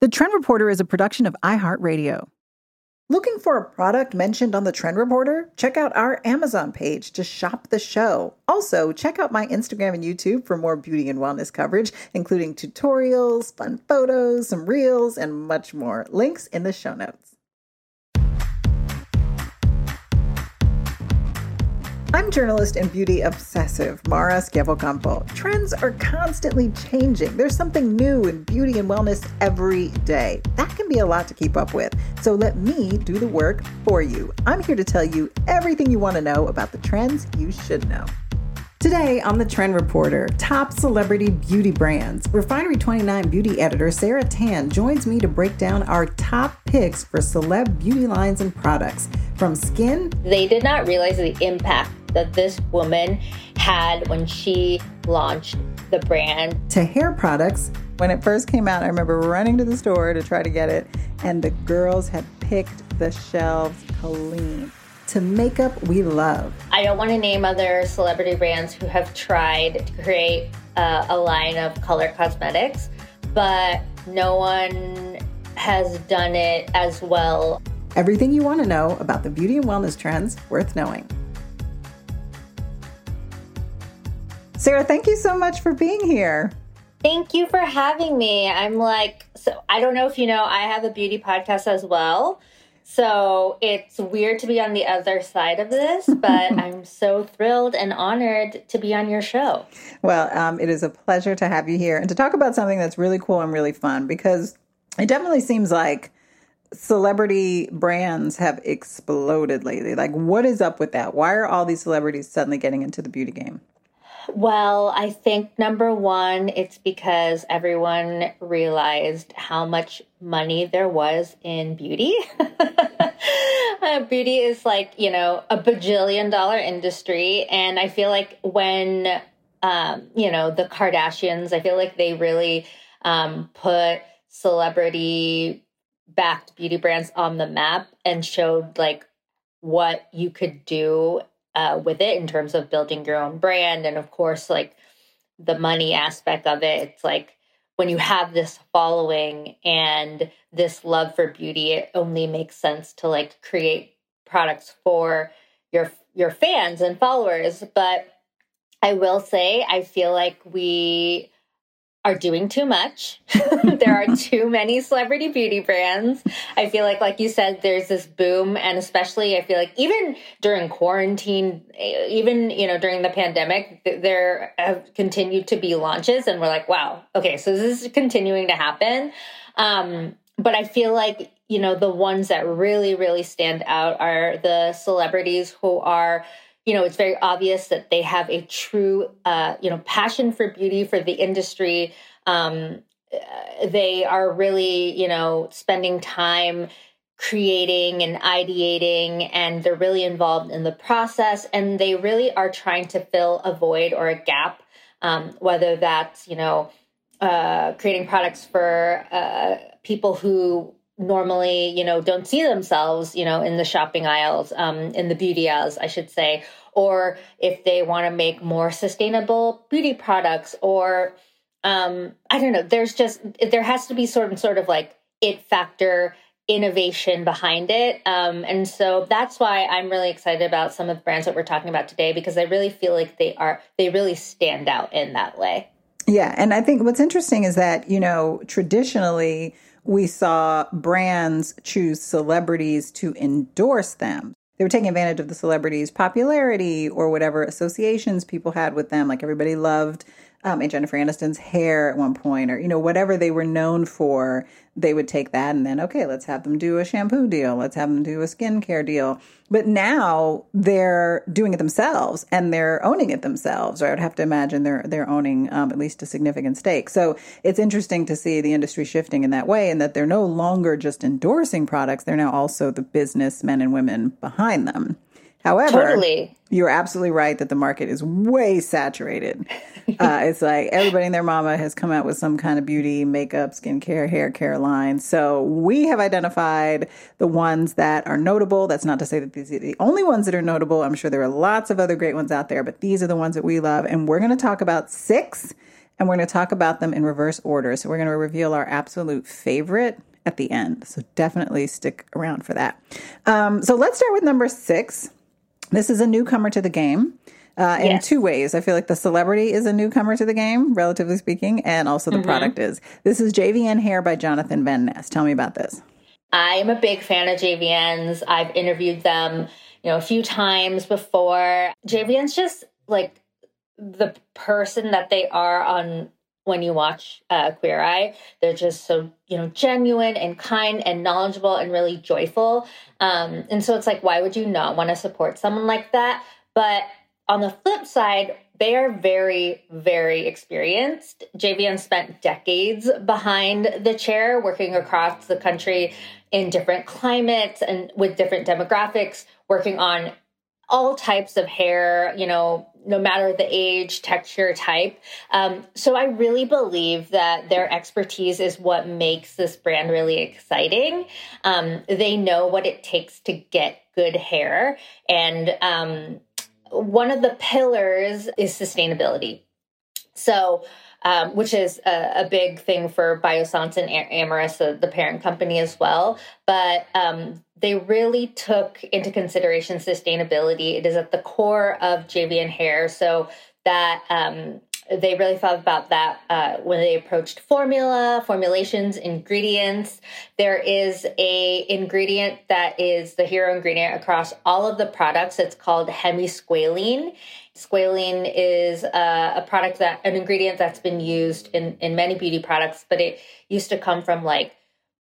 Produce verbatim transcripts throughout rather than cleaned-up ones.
The Trend Reporter is a production of iHeartRadio. Looking for a product mentioned on the Trend Reporter? Check out our Amazon page to shop the show. Also, check out my Instagram and YouTube for more beauty and wellness coverage, including tutorials, fun photos, some reels, and much more. Links in the show notes. I'm journalist and beauty obsessive Mara Schiavocampo. Trends are constantly changing. There's something new in beauty and wellness every day. That can be a lot to keep up with. So let me do the work for you. I'm here to tell you everything you want to know about the trends you should know. Today on the Trend Reporter, top celebrity beauty brands. Refinery twenty-nine beauty editor Sarah Tan joins me to break down our top picks for celeb beauty lines and products. From skin, they did not realize the impact that this woman had when she launched the brand, to hair products. When it first came out, I remember running to the store to try to get it, and the girls had picked the shelves clean. To makeup we love. I don't want to name other celebrity brands who have tried to create uh, a line of color cosmetics, but no one has done it as well. Everything you want to know about the beauty and wellness trends worth knowing. Sarah, thank you so much for being here. Thank you for having me. I'm like, so I don't know if you know, I have a beauty podcast as well. So it's weird to be on the other side of this, but I'm so thrilled and honored to be on your show. Well, um, it is a pleasure to have you here and to talk about something that's really cool and really fun, because it definitely seems like celebrity brands have exploded lately. Like, what is up with that? Why are all these celebrities suddenly getting into the beauty game? Well, I think number one, it's because everyone realized how much money there was in beauty. uh, beauty is like, you know, a bajillion dollar industry. And I feel like when, um, you know, the Kardashians, I feel like they really um, put celebrity backed beauty brands on the map and showed like what you could do Uh, with it in terms of building your own brand. And of course, like the money aspect of it, it's like when you have this following and this love for beauty, it only makes sense to like create products for your your fans and followers. But I will say, I feel like we are doing too much. There are too many celebrity beauty brands. I feel like, like you said, there's this boom. And especially, I feel like even during quarantine, even, you know, during the pandemic, there have continued to be launches. And we're like, wow, okay, so this is continuing to happen. Um, but I feel like, you know, the ones that really, really stand out are the celebrities who are, you know, it's very obvious that they have a true, uh, you know, passion for beauty, for the industry. Um, they are really, you know, spending time creating and ideating, and they're really involved in the process. And they really are trying to fill a void or a gap, um, whether that's, you know, uh, creating products for uh, people who normally, you know, don't see themselves, you know, in the shopping aisles, um, in the beauty aisles, I should say, or if they want to make more sustainable beauty products, or um, I don't know, there's just, there has to be sort of, sort of like it factor innovation behind it. Um, and so that's why I'm really excited about some of the brands that we're talking about today, because I really feel like they are, they really stand out in that way. Yeah. And I think what's interesting is that, you know, traditionally, we saw brands choose celebrities to endorse them. They were taking advantage of the celebrities' popularity or whatever associations people had with them. Like everybody loved um, Jennifer Aniston's hair at one point, or, you know, whatever they were known for, they would take that and then, okay, let's have them do a shampoo deal. Let's have them do a skincare deal. But now they're doing it themselves and they're owning it themselves, or I'd have to imagine they're they're owning um, at least a significant stake. So it's interesting to see the industry shifting in that way, and that they're no longer just endorsing products. They're now also the businessmen and women behind them. However, totally. You're absolutely right that the market is way saturated. Uh, it's like everybody and their mama has come out with some kind of beauty, makeup, skincare, hair care line. So we have identified the ones that are notable. That's not to say that these are the only ones that are notable. I'm sure there are lots of other great ones out there, but these are the ones that we love. And we're going to talk about six, and we're going to talk about them in reverse order. So we're going to reveal our absolute favorite at the end. So definitely stick around for that. Um, so let's start with number six. This is a newcomer to the game. Uh, in yes. two ways. I feel like the celebrity is a newcomer to the game, relatively speaking, and also the mm-hmm. product is. This is J V N Hair by Jonathan Van Ness. Tell me about this. I am a big fan of J V Ns. I've interviewed them, you know, a few times before. J V N's just like the person that they are on when you watch uh, Queer Eye. They're just so, you know, genuine and kind and knowledgeable and really joyful. Um, and so it's like, why would you not want to support someone like that? But on the flip side, they are very, very experienced. J V N spent decades behind the chair, working across the country in different climates and with different demographics, working on all types of hair, you know, no matter the age, texture, type. Um, so I really believe that their expertise is what makes this brand really exciting. Um, they know what it takes to get good hair. And, um, one of the pillars is sustainability. So, um, which is a, a big thing for Biossance and Amorous, the, the parent company as well. But um, they really took into consideration sustainability. It is at the core of J V N Hair. So that um, they really thought about that uh, when they approached formula, formulations, ingredients. There is a ingredient that is the hero ingredient across all of the products. It's called hemisqualane. Squalene is uh, a product that, an ingredient that's been used in, in many beauty products, but it used to come from like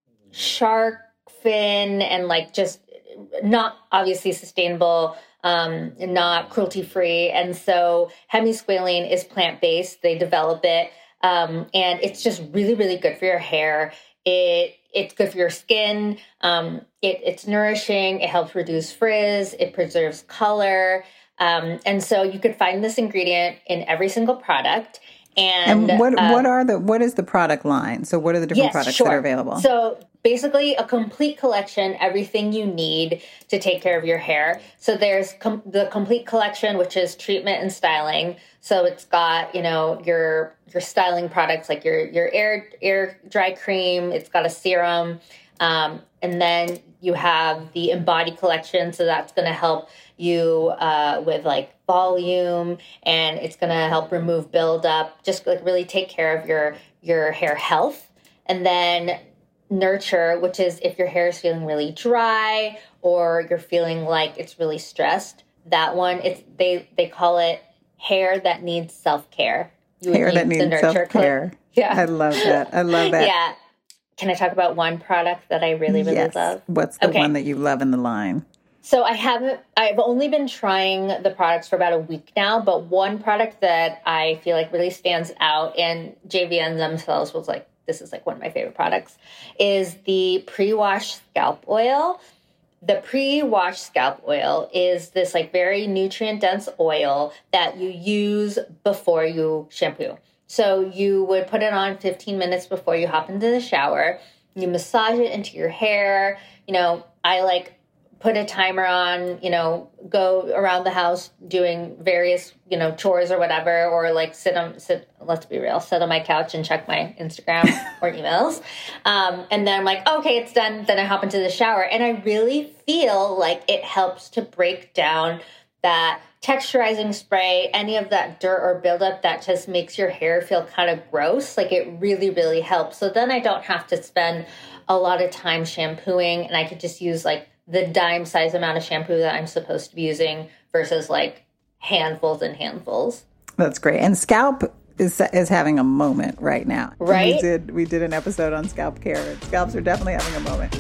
shark fin and like just not obviously sustainable, um, not cruelty-free. And so hemisqualane is plant-based. They develop it, um, and it's just really, really good for your hair. It It's good for your skin. Um, it, it's nourishing. It helps reduce frizz. It preserves color. Um, and so you could find this ingredient in every single product. And, and what uh, what are the what is the product line? So what are the different yes, products sure. that are available? So basically a complete collection, everything you need to take care of your hair. So there's com- the complete collection, which is treatment and styling. So it's got, you know, your your styling products like your your air air dry cream. It's got a serum, um, and then you have the Embody collection. So that's going to help you uh, with like volume, and it's going to help remove buildup, just like really take care of your your hair health. And then Nurture, which is if your hair is feeling really dry or you're feeling like it's really stressed. That one, it's they they call it hair that needs self-care. You hair that needs self-care. Yeah. I love that. I love that. Yeah. Can I talk about one product that I really, really yes. love? What's the okay. one that you love in the line? So I haven't, I've only been trying the products for about a week now, but one product that I feel like really stands out, and J V N themselves was like, this is like one of my favorite products, is the pre-wash scalp oil. The pre-wash scalp oil is this like very nutrient-dense oil that you use before you shampoo. So you would put it on fifteen minutes before you hop into the shower. You massage it into your hair. You know, I like put a timer on, you know, go around the house doing various, you know, chores or whatever, or like sit on, sit, let's be real, sit on my couch and check my Instagram or emails. Um, and then I'm like, okay, it's done. Then I hop into the shower. And I really feel like it helps to break down that texturizing spray, any of that dirt or buildup that just makes your hair feel kind of gross. Like it really, really helps. So then I don't have to spend a lot of time shampooing, and I could just use like the dime size amount of shampoo that I'm supposed to be using versus like handfuls and handfuls. That's great. And scalp is is having a moment right now. Right? We did we did an episode on scalp care, and scalps are definitely having a moment.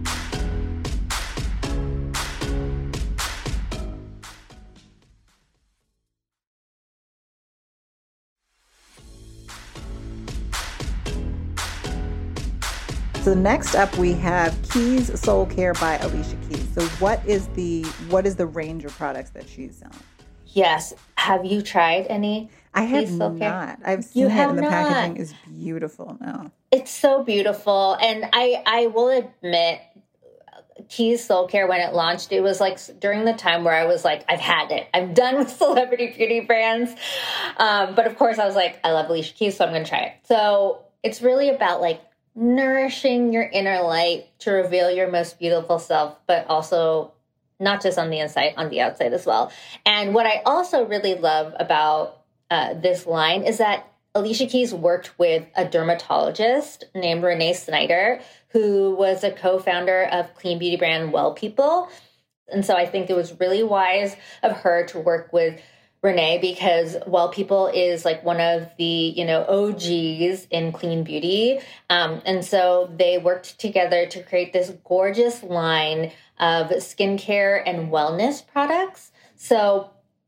So next up, we have Keys Soul Care by Alicia Keys. So what is the what is the range of products that she's selling? Yes. Have you tried any? I have Keys Soul not. Care? I've seen You it, have and the not. packaging is beautiful. No, It's so beautiful. And I, I will admit, Keys Soulcare, when it launched, it was like during the time where I was like, I've had it. I'm done with celebrity beauty brands. Um, but of course, I was like, I love Alicia Keys, so I'm going to try it. So it's really about like nourishing your inner light to reveal your most beautiful self, but also not just on the inside, on the outside as well. And what I also really love about uh, this line is that Alicia Keys worked with a dermatologist named Renee Snyder, who was a co-founder of clean beauty brand Well People. And so I think it was really wise of her to work with Renee, because Well People is like one of the, you know, O Gs in clean beauty. Um, and so they worked together to create this gorgeous line of skincare and wellness products. So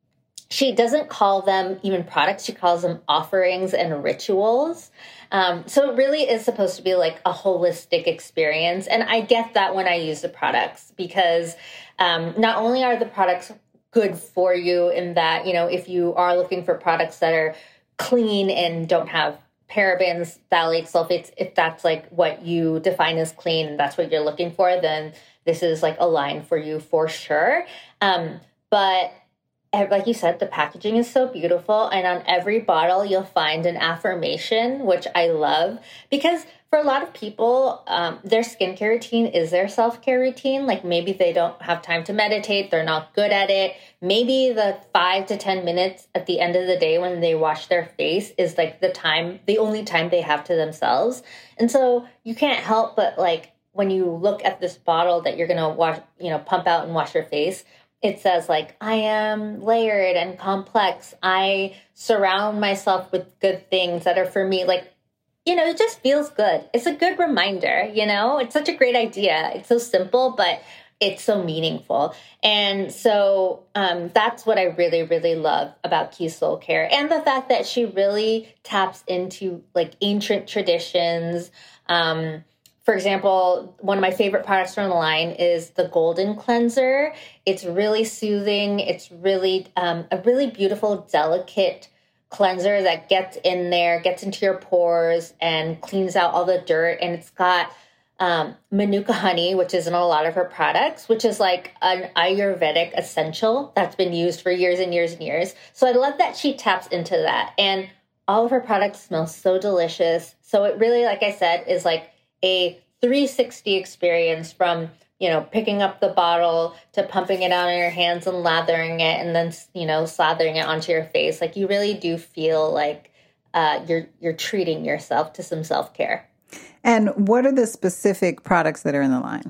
she doesn't call them even products. She calls them offerings and rituals. Um, so it really is supposed to be like a holistic experience. And I get that when I use the products, because um, not only are the products good for you in that, you know, if you are looking for products that are clean and don't have parabens, phthalates, sulfates, if that's like what you define as clean and that's what you're looking for, then this is like a line for you for sure. Um, but like you said, the packaging is so beautiful. And on every bottle, you'll find an affirmation, which I love, because for a lot of people, um, their skincare routine is their self-care routine. Like maybe they don't have time to meditate. They're not good at it. Maybe the five to ten minutes at the end of the day when they wash their face is like the time, the only time they have to themselves. And so you can't help but like, when you look at this bottle that you're going to wash, you know, pump out and wash your face, it says like, I am layered and complex. I surround myself with good things that are for me. Like, you know, it just feels good. It's a good reminder, you know, it's such a great idea. It's so simple, but it's so meaningful. And so um, that's what I really, really love about Keys Soulcare, and the fact that she really taps into like ancient traditions. Um, For example, one of my favorite products from the line is the Golden Cleanser. It's really soothing. It's really um, a really beautiful, delicate cleanser that gets in there, gets into your pores, and cleans out all the dirt. And it's got um, Manuka honey, which is in a lot of her products, which is like an Ayurvedic essential that's been used for years and years and years. So I love that she taps into that. And all of her products smell so delicious. So it really, like I said, is like a three sixty experience, from, you know, picking up the bottle to pumping it out on your hands and lathering it, and then, you know, slathering it onto your face. Like you really do feel like uh, you're you're treating yourself to some self-care. And what are the specific products that are in the line?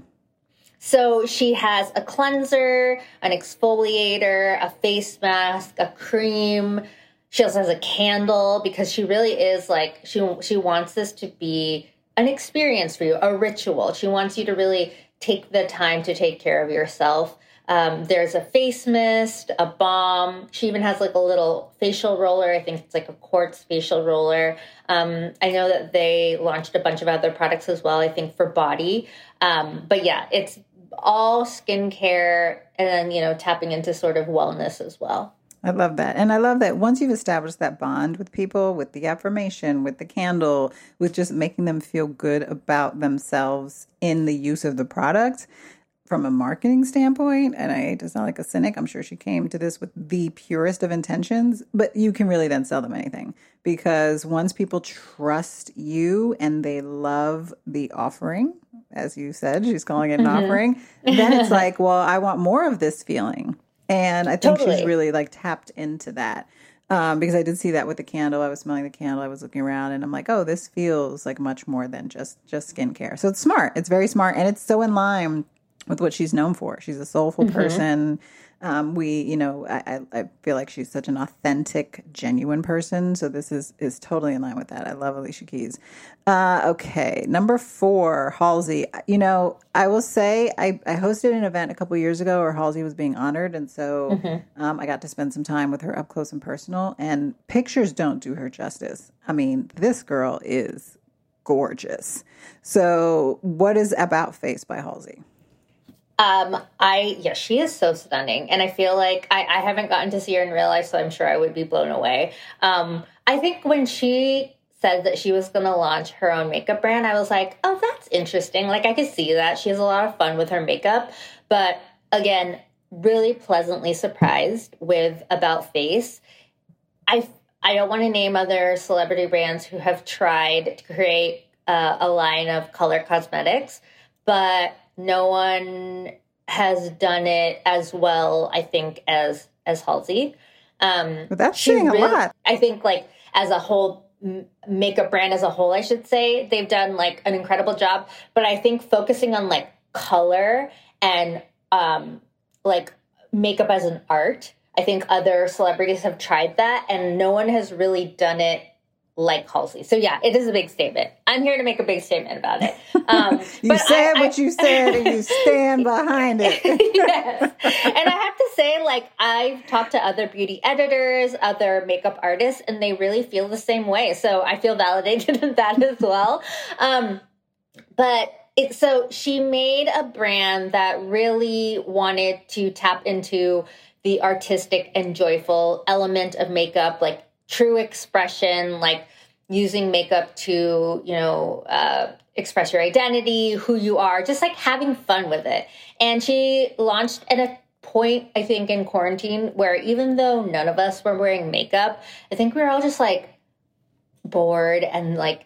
So she has a cleanser, an exfoliator, a face mask, a cream. She also has a candle, because she really is like, she she wants this to be an experience for you, a ritual. She wants you to really take the time to take care of yourself. Um, there's a face mist, a balm. She even has like a little facial roller. I think it's like a quartz facial roller. Um, I know that they launched a bunch of other products as well, I think for body. Um, but yeah, it's all skincare, and then, you know, tapping into sort of wellness as well. I love that. And I love that once you've established that bond with people, with the affirmation, with the candle, with just making them feel good about themselves in the use of the product, from a marketing standpoint, and I hate to sound like a cynic, I'm sure she came to this with the purest of intentions, but you can really then sell them anything, because once people trust you and they love the offering, as you said, she's calling it an mm-hmm. offering, then it's like, well, I want more of this feeling. And I think totally. She's really like tapped into that. Um, because I did see that with the candle. I was smelling the candle. I was looking around and I'm like, oh, this feels like much more than just, just skincare. So it's smart. It's very smart. And it's so in line with what she's known for. She's a soulful mm-hmm. person. Um, we, you know, I, I feel like she's such an authentic, genuine person. So this is, is totally in line with that. I love Alicia Keys. Uh, okay. Number four, Halsey. You know, I will say I, I hosted an event a couple years ago where Halsey was being honored. And so mm-hmm. um, I got to spend some time with her up close and personal, and pictures don't do her justice. I mean, this girl is gorgeous. So what is About Face by Halsey? Um, I, yeah, she is so stunning. And I feel like I, I haven't gotten to see her in real life, so I'm sure I would be blown away. Um, I think when she said that she was going to launch her own makeup brand, I was like, oh, that's interesting. Like, I could see that. She has a lot of fun with her makeup. But again, really pleasantly surprised with About Face. I, I don't want to name other celebrity brands who have tried to create uh, a line of color cosmetics, but no one has done it as well, I think, as as Halsey. Um, but that's saying really, a lot. I think, like, as a whole m- makeup brand as a whole, I should say, they've done, like, an incredible job. But I think focusing on, like, color and, um, like, makeup as an art, I think other celebrities have tried that, and no one has really done it like Halsey. So yeah, it is a big statement. I'm here to make a big statement about it. Um, you but said I, what I, you said and you stand behind it. Yes. And I have to say, like, I've talked to other beauty editors, other makeup artists, and they really feel the same way. So I feel validated in that as well. Um, but it, so she made a brand that really wanted to tap into the artistic and joyful element of makeup, like true expression, like using makeup to, you know, uh, express your identity, who you are, just like having fun with it. And she launched at a point, I think, in quarantine where even though none of us were wearing makeup, I think we were all just like bored and like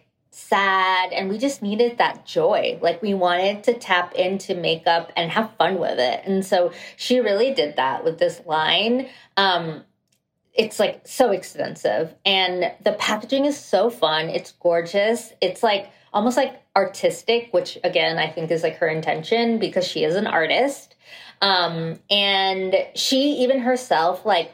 sad, and we just needed that joy. Like, we wanted to tap into makeup and have fun with it. And so she really did that with this line. Um, It's like so expensive, and the packaging is so fun. It's gorgeous. It's like almost like artistic, which again, I think is like her intention because she is an artist. Um, and she even herself like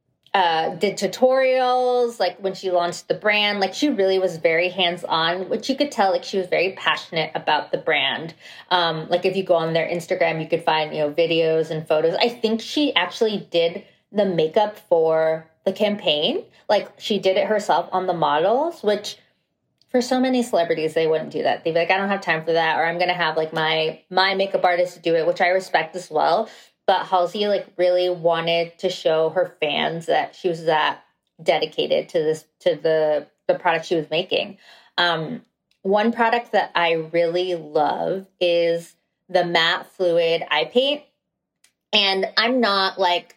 uh, did tutorials, like when she launched the brand, like she really was very hands-on, which you could tell like she was very passionate about the brand. Um, like if you go on their Instagram, you could find, you know, videos and photos. I think she actually did the makeup for the campaign. Like, she did it herself on the models, which for so many celebrities, they wouldn't do that. They'd be like, I don't have time for that, or I'm going to have like my, my makeup artist do it, which I respect as well. But Halsey like really wanted to show her fans that she was that dedicated to this, to the, the product she was making. Um, one product that I really love is the matte fluid eye paint. And I'm not like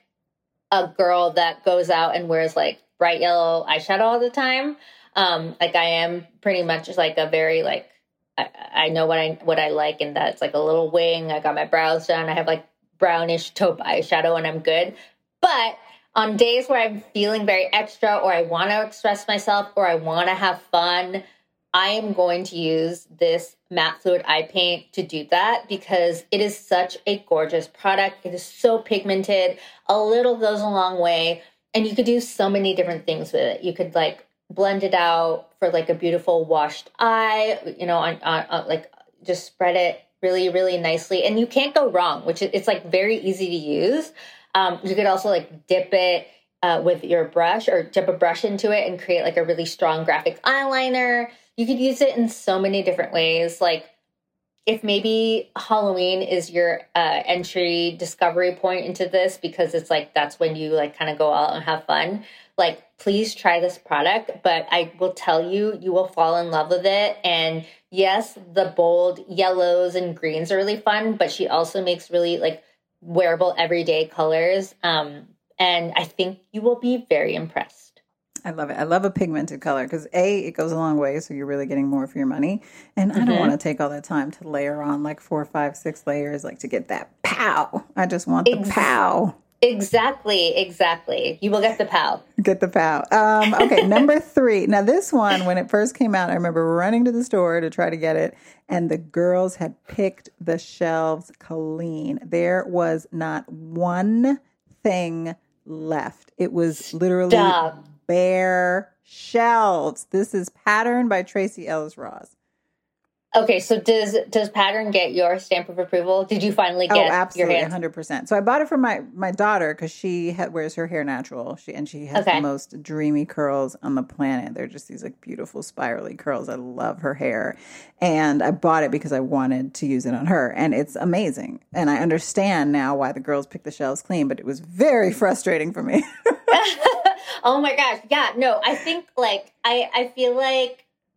a girl that goes out and wears like bright yellow eyeshadow all the time. Um, like I am pretty much just like a very like, I, I know what I, what I like. And that's like a little wing. I got my brows done. I have like brownish taupe eyeshadow and I'm good. But on days where I'm feeling very extra, or I want to express myself, or I want to have fun, I am going to use this matte fluid eye paint to do that because it is such a gorgeous product. It is so pigmented. A little goes a long way. And you could do so many different things with it. You could like blend it out for like a beautiful washed eye, you know, on, on, on like just spread it really, really nicely. And you can't go wrong, which is, it's like very easy to use. Um, you could also like dip it uh, with your brush, or dip a brush into it and create like a really strong graphic eyeliner. You could use it in so many different ways. Like if maybe Halloween is your uh, entry discovery point into this, because it's like, that's when you like kind of go out and have fun. Like, please try this product, but I will tell you, you will fall in love with it. And yes, the bold yellows and greens are really fun, but she also makes really like wearable everyday colors. Um, and I think you will be very impressed. I love it. I love a pigmented color because A, it goes a long way, so you're really getting more for your money. And I don't Mm-hmm. want to take all that time to layer on like four, five, six layers, like to get that pow. I just want the Ex- pow. Exactly, exactly. You will get the pow. Get the pow. Um, okay, number three. Now, this one, when it first came out, I remember running to the store to try to get it, and the girls had picked the shelves clean. There was not one thing left. It was literally Stop. bare shelves. This is Pattern by Tracy Ellis Ross. Okay, so does does Pattern get your stamp of approval? Did you finally get Oh, your absolutely, hands? one hundred percent. So I bought it for my, my daughter because she ha- wears her hair natural. She And she has Okay. the most dreamy curls on the planet. They're just these like beautiful spirally curls. I love her hair. And I bought it because I wanted to use it on her. And it's amazing. And I understand now why the girls pick the shelves clean, but it was very frustrating for me. Oh my gosh. Yeah, no, I think like I, I feel like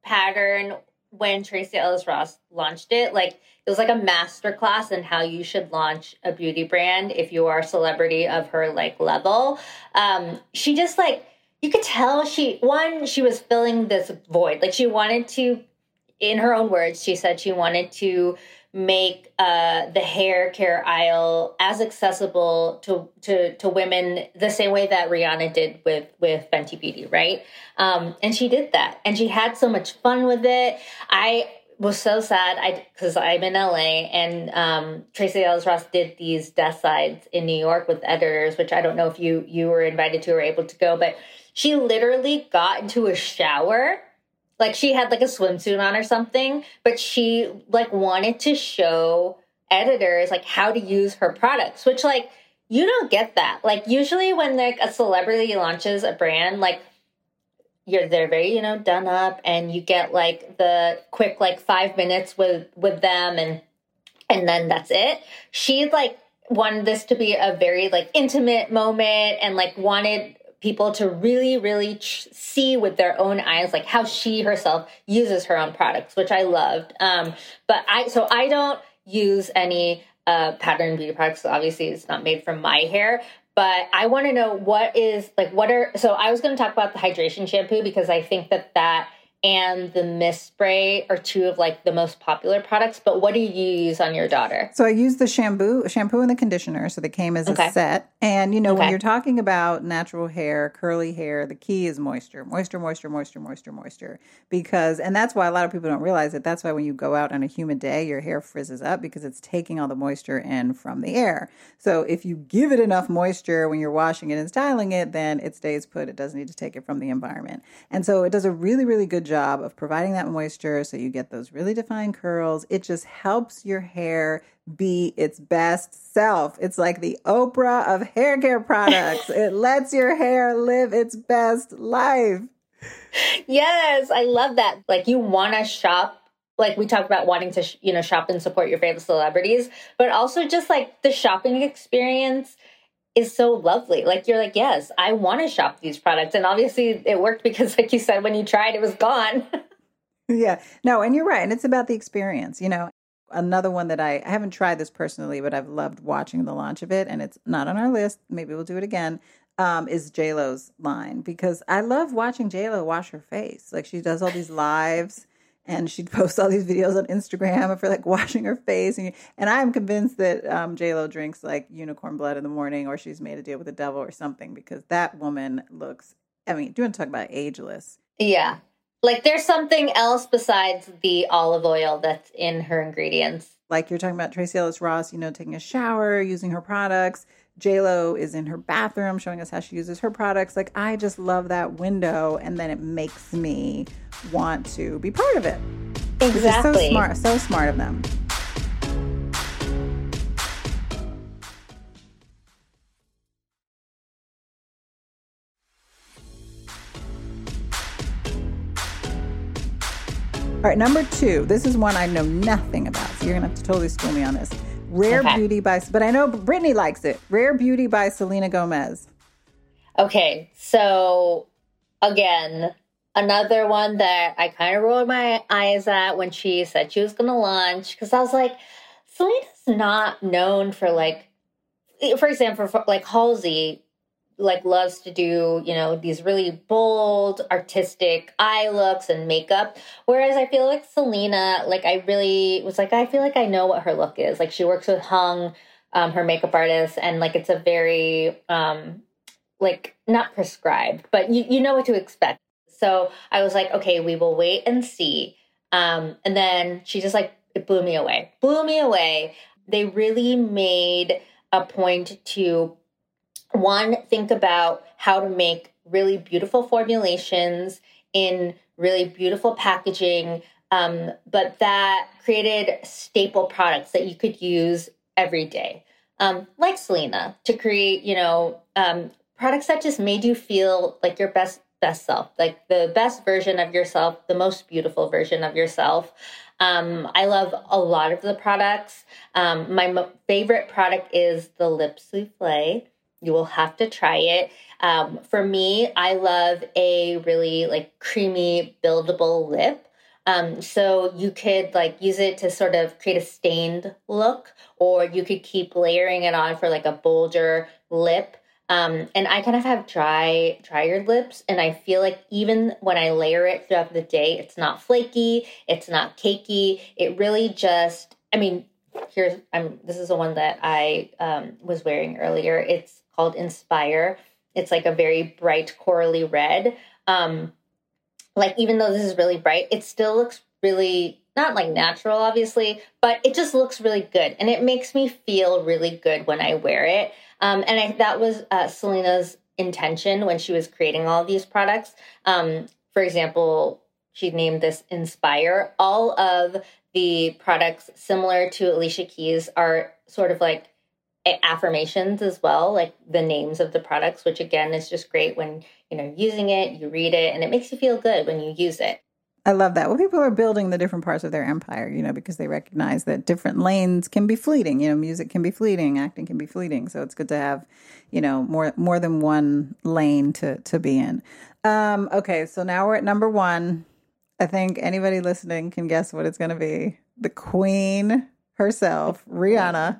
pattern when Tracee Ellis Ross launched it. Like, it was like a master class in how you should launch a beauty brand if you are a celebrity of her like level. Um, she just like, you could tell she, one, she was filling this void. Like, she wanted to, in her own words, she said she wanted to make uh, the hair care aisle as accessible to, to to women the same way that Rihanna did with, with Fenty Beauty, right? Um, and she did that. And she had so much fun with it. I was so sad I because I'm in L A, and um, Tracee Ellis Ross did these desk sides in New York with editors, which I don't know if you you were invited to or able to go, but she literally got into a shower. Like, she had like a swimsuit on or something, but she like wanted to show editors like how to use her products, which like, you don't get that. Like, usually when like a celebrity launches a brand, like you're, they're very, you know, done up, and you get like the quick, like five minutes with, with them. And, and then that's it. She like wanted this to be a very like intimate moment, and like wanted people to really, really ch- see with their own eyes, like how she herself uses her own products, which I loved. Um, but I, so I don't use any uh, pattern beauty products. So obviously it's not made from my hair, but I want to know what is like, what are, so I was going to talk about the hydration shampoo, because I think that that and the mist spray are two of like the most popular products. But what do you use on your daughter? So I use the shampoo, shampoo and the conditioner. So they came as Okay. a set. And, you know, Okay. when you're talking about natural hair, curly hair, the key is moisture, moisture, moisture, moisture, moisture, moisture. Because, and that's why a lot of people don't realize it. That's why when you go out on a humid day, your hair frizzes up, because it's taking all the moisture in from the air. So if you give it enough moisture when you're washing it and styling it, then it stays put. It doesn't need to take it from the environment. And so it does a really, really good job of providing that moisture, so you get those really defined curls. It just helps your hair be its best self. It's like the Oprah of hair care products. It lets your hair live its best life. Yes, I love that. Like, you want to shop, like we talked about wanting to, sh- you know, shop and support your favorite celebrities, but also just like the shopping experience is so lovely. Like, you're like, yes, I want to shop these products. And obviously it worked, because like you said, when you tried, it was gone. Yeah, no, and you're right. And it's about the experience. You know, another one that I, I haven't tried this personally, but I've loved watching the launch of it, and it's not on our list. Maybe we'll do it again. Um, is JLo's line, because I love watching JLo wash her face. Like, she does all these lives, and she posts all these videos on Instagram of her like washing her face. And, and I'm convinced that um, JLo drinks like unicorn blood in the morning, or she's made a deal with the devil or something, because that woman looks, I mean, do you want to talk about ageless? Yeah. Like, there's something else besides the olive oil that's in her ingredients. Like you're talking about Tracee Ellis Ross, you know, taking a shower, using her products. JLo is in her bathroom showing us how she uses her products. Like, I just love that window, and then it makes me want to be part of it. Exactly. It's so smart, so smart of them. All right, number two. This is one I know nothing about, so you're gonna have to totally school me on this. Rare Okay. Beauty by, but I know Brittany likes it. Rare Beauty by Selena Gomez. Okay, so again, another one that I kind of rolled my eyes at when she said she was going to launch, because I was like, Selena's not known for like, for example, for like Halsey, like loves to do, you know, these really bold, artistic eye looks and makeup. Whereas I feel like Selena, like I really was like, I feel like I know what her look is. Like, she works with Hung, um, her makeup artist, and like it's a very, um, like not prescribed, but you, you know what to expect. So I was like, okay, we will wait and see. Um, and then she just like, it blew me away, blew me away. They really made a point to, one, think about how to make really beautiful formulations in really beautiful packaging, um, but that created staple products that you could use every day. Um, like Selena, to create, you know, um, products that just made you feel like your best, best self, like the best version of yourself, the most beautiful version of yourself. Um, I love a lot of the products. Um, my mo- favorite product is the Lip Souffle. You will have to try it. Um, for me, I love a really like creamy, buildable lip. Um, so you could like use it to sort of create a stained look, or you could keep layering it on for like a bolder lip. Um, and I kind of have dry, drier lips, and I feel like even when I layer it throughout the day, it's not flaky, it's not cakey. It really just, I mean, here's, I'm, this is the one that I um, was wearing earlier. It's called Inspire. It's like a very bright corally red. Um, like, even though this is really bright, it still looks really, not like natural, obviously, but it just looks really good. And it makes me feel really good when I wear it. Um, and I, that was uh, Selena's intention when she was creating all of these products. Um, for example, she named this Inspire. All of the products similar to Alicia Keys are sort of like affirmations as well, like the names of the products, which again is just great when, you know, using it, you read it, and it makes you feel good when you use it. I love that. Well, people are building the different parts of their empire, you know, because they recognize that different lanes can be fleeting. You know, music can be fleeting, acting can be fleeting. So it's good to have, you know, more more than one lane to to be in. Um, okay, so now we're at number one. I think anybody listening can guess what it's going to be. The queen herself, Rihanna.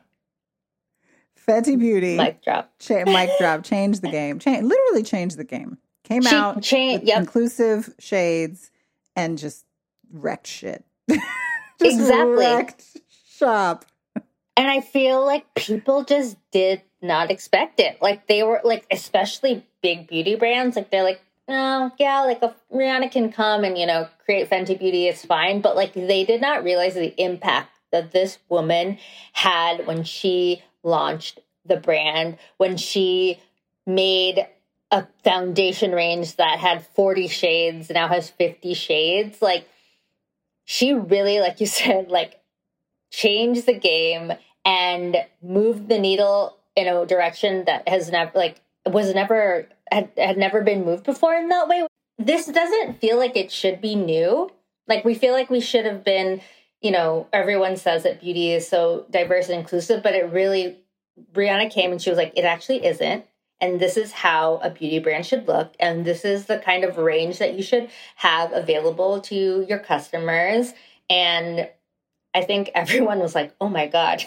Fenty Beauty. Mic drop. Cha- mic drop. Changed the game. Cha- literally changed the game. Came she, out cha- with yep. inclusive shades and just wrecked shit. just exactly. wrecked shop. And I feel like people just did not expect it. Like they were like, especially big beauty brands, like they're like, oh, yeah, like a Rihanna can come and, you know, create Fenty Beauty, it's fine. But like they did not realize the impact that this woman had when she launched the brand, when she made a foundation range that had forty shades, now has fifty shades. Like she really, like you said, like changed the game and moved the needle in a direction that has never, like, was never, had, had never been moved before in that way. This doesn't feel like it should be new. Like we feel like we should have been, you know, everyone says that beauty is so diverse and inclusive, but it really, Rihanna came and she was like, it actually isn't. And this is how a beauty brand should look. And this is the kind of range that you should have available to your customers. And I think everyone was like, oh my God,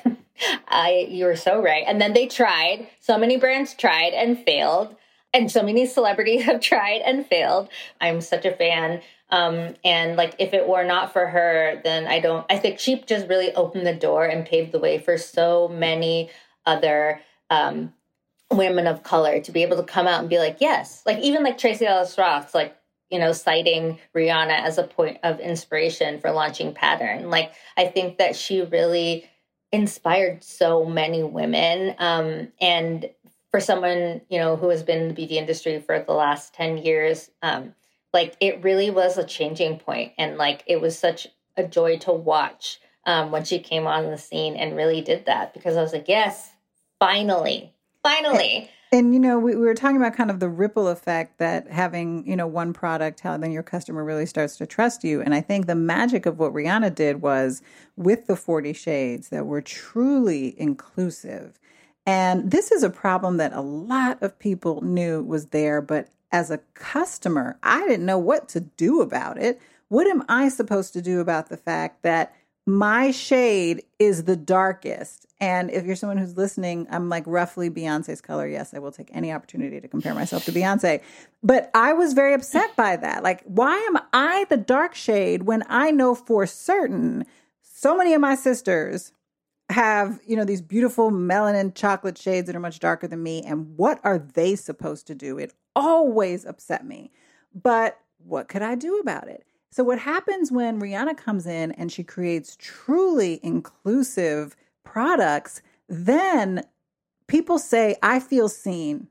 I, you were so right. And then they tried. So many brands tried and failed. And so many celebrities have tried and failed. I'm such a fan. Um, and like, if it were not for her, then I don't, I think she just really opened the door and paved the way for so many other um, women of color to be able to come out and be like, yes, like even like Tracee Ellis Ross, like, you know, citing Rihanna as a point of inspiration for launching Pattern. Like, I think that she really inspired so many women. Um, and for someone, you know, who has been in the beauty industry for the last ten years, um, like it really was a changing point. And like, it was such a joy to watch um, when she came on the scene and really did that, because I was like, yes, finally, finally. And, you know, we, we were talking about kind of the ripple effect that having, you know, one product, how then your customer really starts to trust you. And I think the magic of what Rihanna did was with the forty shades that were truly inclusive. And this is a problem that a lot of people knew was there. But as a customer, I didn't know what to do about it. What am I supposed to do about the fact that my shade is the darkest? And if you're someone who's listening, I'm like roughly Beyonce's color. Yes, I will take any opportunity to compare myself to Beyonce. But I was very upset by that. Like, why am I the dark shade when I know for certain so many of my sisters have, you know, these beautiful melanin chocolate shades that are much darker than me? And what are they supposed to do? It always upset me. But what could I do about it? So what happens when Rihanna comes in and she creates truly inclusive products, then people say, I feel seen.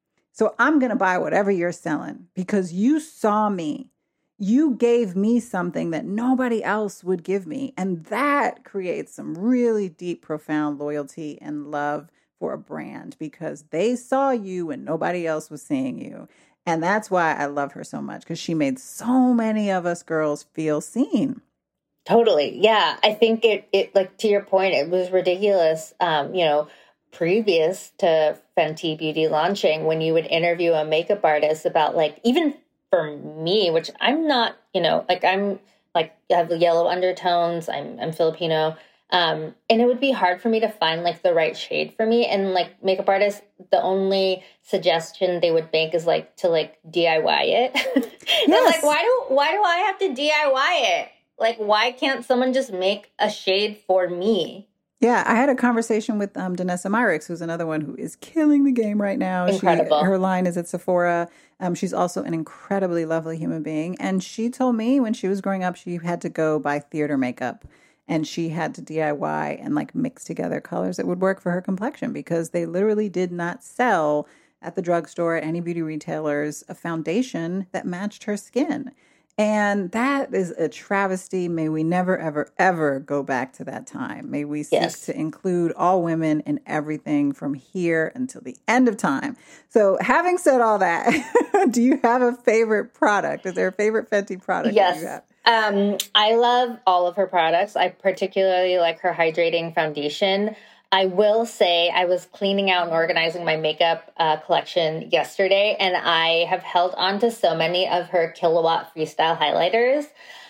So I'm going to buy whatever you're selling because you saw me. You gave me something that nobody else would give me. And that creates some really deep, profound loyalty and love for a brand because they saw you when nobody else was seeing you. And that's why I love her so much, because she made so many of us girls feel seen. Totally. Yeah. I think it, it like to your point, it was ridiculous, um, you know, previous to Fenty Beauty launching, when you would interview a makeup artist about like, even for me, which I'm not, you know, like I'm like I have yellow undertones. I'm I'm Filipino. Um, and it would be hard for me to find like the right shade for me. And like makeup artists, the only suggestion they would make is like to like D I Y it. Yes. And like, why do why do I have to D I Y it? Like, why can't someone just make a shade for me? Yeah, I had a conversation with um, Danessa Myricks, who's another one who is killing the game right now. Incredible. She, her line is at Sephora. Um, she's also an incredibly lovely human being. And she told me when she was growing up, she had to go buy theater makeup. And she had to D I Y and like mix together colors that would work for her complexion because they literally did not sell at the drugstore, at any beauty retailers, a foundation that matched her skin. And that is a travesty. May we never, ever, ever go back to that time. May we seek yes. to include all women in everything from here until the end of time. So having said all that, do you have a favorite product? Is there a favorite Fenty product yes. that you have? Um, I love all of her products. I particularly like her hydrating foundation. I will say I was cleaning out and organizing my makeup uh, collection yesterday, and I have held on to so many of her Killawatt Freestyle highlighters.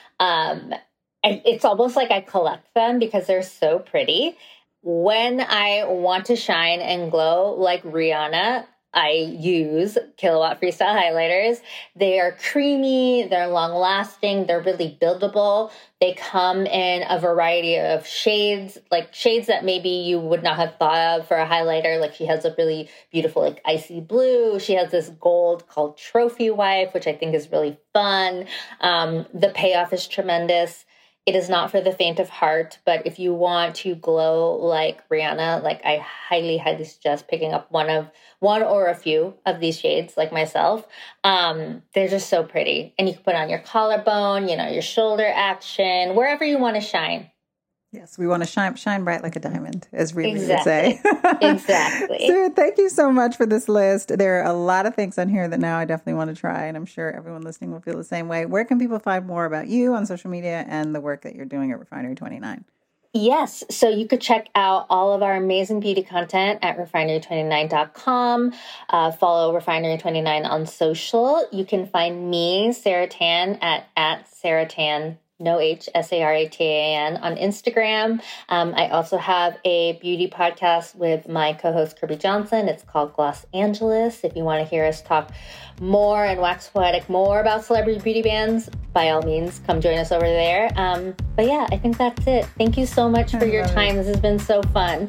Um, and it's almost like I collect them because they're so pretty. When I want to shine and glow like Rihanna, I use Killawatt Freestyle highlighters. They are creamy, they're long lasting, they're really buildable. They come in a variety of shades, like shades that maybe you would not have thought of for a highlighter. Like she has a really beautiful like icy blue. She has this gold called Trophy Wife, which I think is really fun. Um, the payoff is tremendous. It is not for the faint of heart, but if you want to glow like Rihanna, like I highly, highly suggest picking up one of one or a few of these shades like myself. Um, they're just so pretty. And you can put on your collarbone, you know, your shoulder action, wherever you want to shine. Yes, we want to shine shine bright like a diamond, as Riri exactly. would say. Exactly. Sarah, thank you so much for this list. There are a lot of things on here that now I definitely want to try, and I'm sure everyone listening will feel the same way. Where can people find more about you on social media and the work that you're doing at Refinery twenty-nine? Yes. So you could check out all of our amazing beauty content at refinery twenty-nine dot com. Uh, follow Refinery twenty-nine on social. You can find me, Sarah Tan, at, at Sarah Tan, no H, S A R A T A N, on Instagram. Um, I also have a beauty podcast with my co-host Kirby Johnson. It's called Gloss Angeles. If you want to hear us talk more and wax poetic more about celebrity beauty bands, by all means, come join us over there. Um, but yeah, I think that's it. Thank you so much for your time. This has been so fun.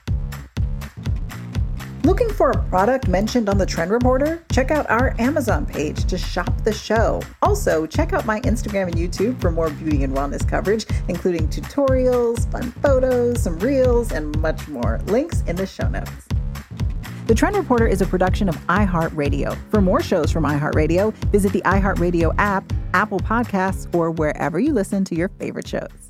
Looking for a product mentioned on the Trend Reporter? Check out our Amazon page to shop the show. Also, check out my Instagram and YouTube for more beauty and wellness coverage, including tutorials, fun photos, some reels, and much more. Links in the show notes. The Trend Reporter is a production of iHeartRadio. For more shows from iHeartRadio, visit the iHeartRadio app, Apple Podcasts, or wherever you listen to your favorite shows.